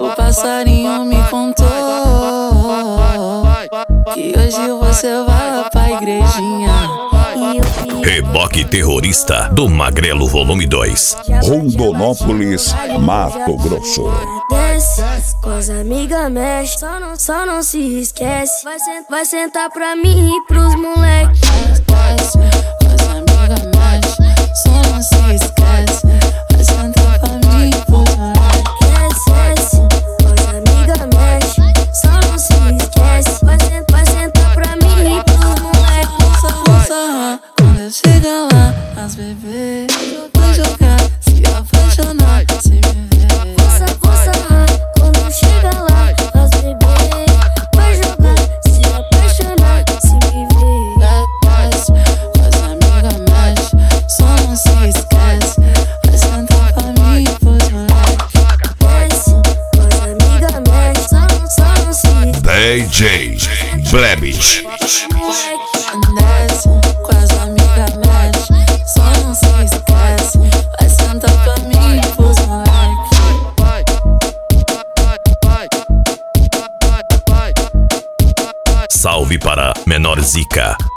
O passarinho me contou que hoje você vai pra igrejinha. Reboque Terrorista do Magrelo Volume 2. Rondonópolis, Mato Grosso. Desce, com as amigas mexe, só não se esquece. Vai sentar pra mim e pros moleque. Desce, com as amigas mexe, só não se esquece. Vai sentar pra mim e pros moleque. Desce, com as amigas mexe, só não se esquece. Vai sentar pra mim e pros moleque. Quando eu chegar lá, as bebês vão jogar, se apaixonar, se me ver. Força, quando chega lá, as bebês vai jogar, se apaixonar, se me ver. Desce, com as amigas mexe, só não se esquece. Vai sentar pra mim e pros moleque. Desce, com as amigas mexe, só não se esquece. DJ Blebit. Desce, com as amigas mexe, só não se esquece. Vai sentar pra mim e pros moleque. Salve para Menor Zica.